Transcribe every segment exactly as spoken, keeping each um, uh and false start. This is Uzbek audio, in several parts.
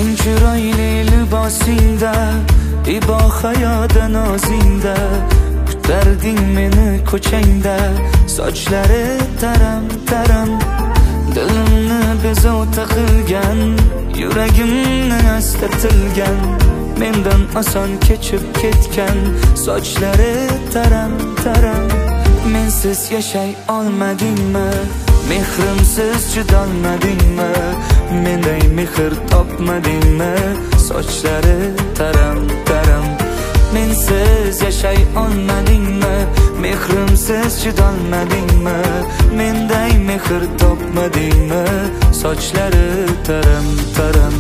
chiroyli libosingda, ibo hayoda nozingda, kutarding meni ko'changda. Sochlari taram taram, dilimni bezovta qilgan, yuragimni astatilgan, mendan oson kechib ketgan. Sochlari taram taram, mensiz yashay olmadingmi? Mehrimsiz chidolmadingmi? Menday mehr topmadingmi? Sochlari taram taram, mensiz yashay olmadingmi? Mehrimsiz chidolmadingmi? Menday mehr topmadingmi? Sochlari taram taram.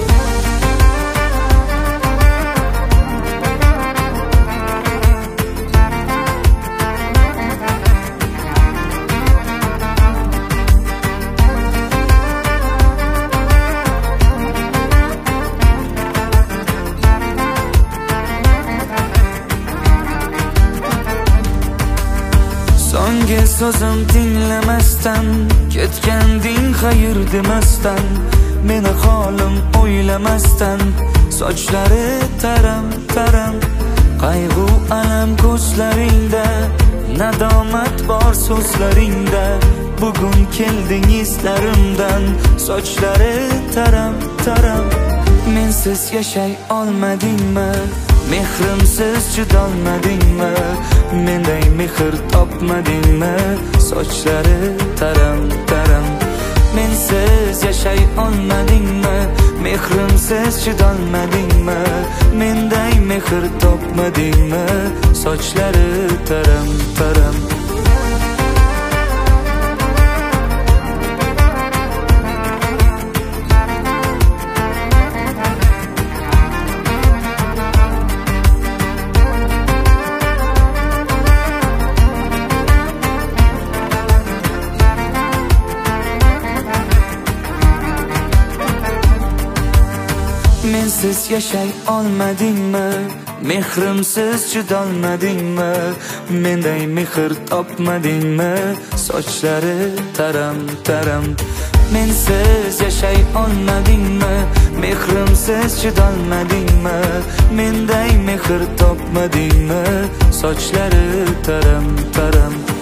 Songa so'zim tinglamasdan, ketganding xayr demasdan, meni holim o'ylamasdan. Sochlari taram taram, qayg'u alam ko'zlaringda, nadomat bor so'zlaringda. Bugun kelding izlarimdan. Sochlari taram taram, mensiz yashay olmadingmi? Mehrimsiz chidolmadingmi? Menday mehr topmadingmi? Sochlari taram taram, mensiz yashay olmadingmi? Mehrimsiz chidolmadingmi? Menday mehr topmadingmi? Sochlari taram taram. Mensiz yashay olmadingmi? Mehrimsiz chidolmadingmi? Menday mehr topmadingmi? Sochlari taram taram, mensiz yashay olmadingmi? Mehrimsiz chidolmadingmi? Menday mehr topmadingmi? Sochlari taram taram.